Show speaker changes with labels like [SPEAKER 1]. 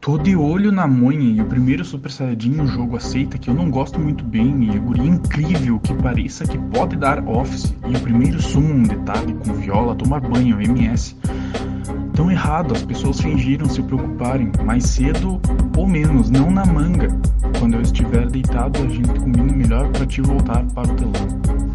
[SPEAKER 1] Tô de olho na manha e o primeiro Super Saiyajin no jogo aceita que eu não gosto muito bem e a guria é incrível que pareça que pode dar office e o primeiro summon detalhe com viola tomar banho MS. Tão errado, as pessoas fingiram se preocuparem, mais cedo ou menos, não na manga. Quando eu estiver deitado a gente combina melhor pra te voltar para o telão.